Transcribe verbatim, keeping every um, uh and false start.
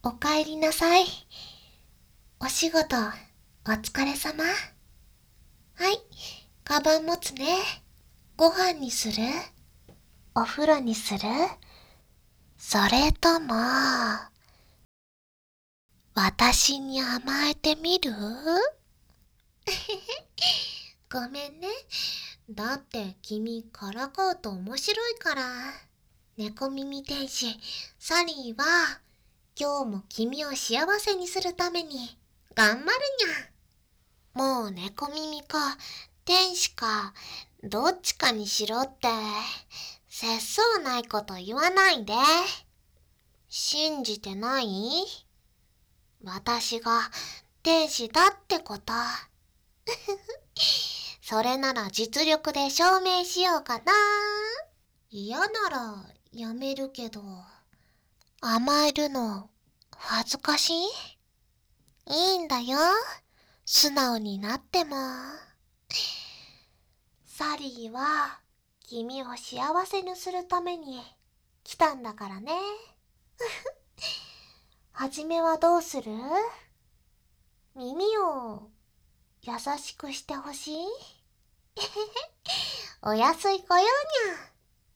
おかえりなさい。お仕事、お疲れ様。はい、カバン持つね。ご飯にする？お風呂にする？それとも、私に甘えてみる？ごめんね。だって君からかうと面白いから。猫耳天使、サリーは、今日も君を幸せにするために、頑張るにゃ。もう猫耳か、天使か、どっちかにしろって、節操ないこと言わないで。信じてない？私が天使だってこと。それなら実力で証明しようかな。嫌ならやめるけど、甘えるの恥ずかしい？いいんだよ。素直になっても。サリーは君を幸せにするために来たんだからね。はじめはどうする？耳を優しくしてほしい？お安いご用にゃ。